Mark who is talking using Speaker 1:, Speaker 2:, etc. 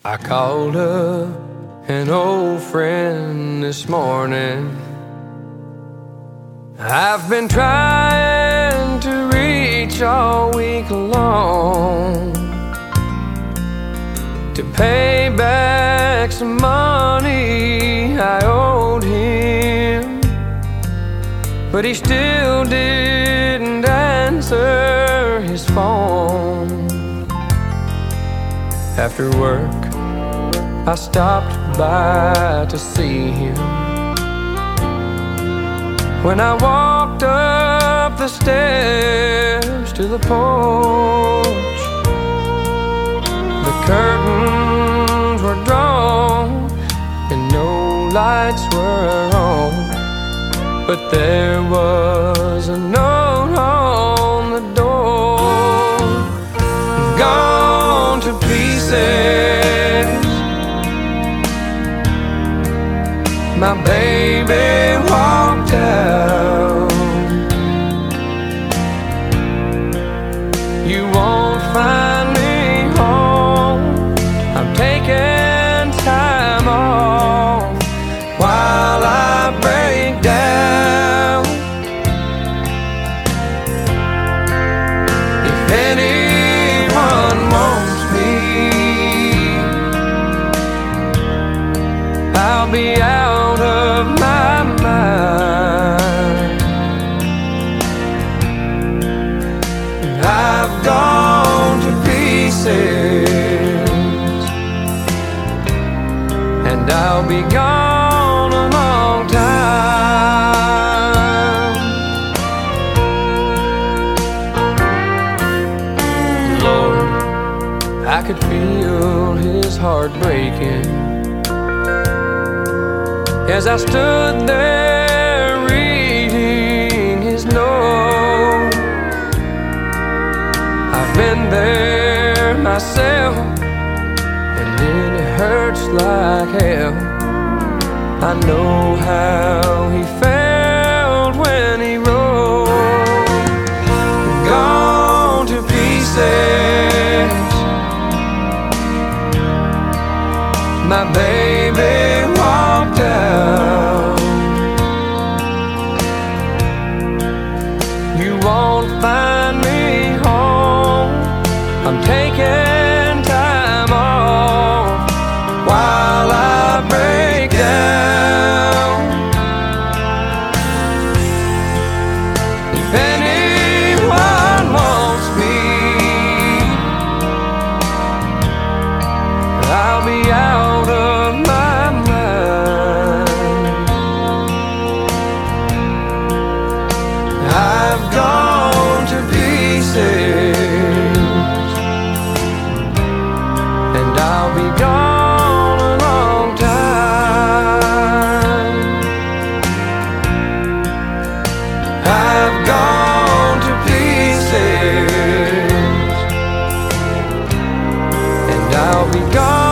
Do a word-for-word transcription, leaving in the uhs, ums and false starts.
Speaker 1: I called up an old friend this morning. I've been trying to reach all week long to pay back some money I owed him, but he still didn't answer his phone. After work, I stopped by to see him. When I walked up the stairs to the porch, the curtains were drawn and no lights were on, but there was a note on the door: gone to pieces, my baby walked out. You won't find me home. I'm taking time off while I break down. If anyone wants me, I'll be out of my mind. I've gone to pieces, and I'll be gone a long time. Lord, I could feel his heart breaking as I stood there reading his note. I've been there myself, and it hurts like hell. I know how he felt when he wrote, gone to pieces, my baby walked out. You won't find me home. I'm taking time off while I break down. If anyone wants me, I'll be out of my mind. I've gone to pieces, and I'll be gone a long time. I've gone to pieces, and I'll be gone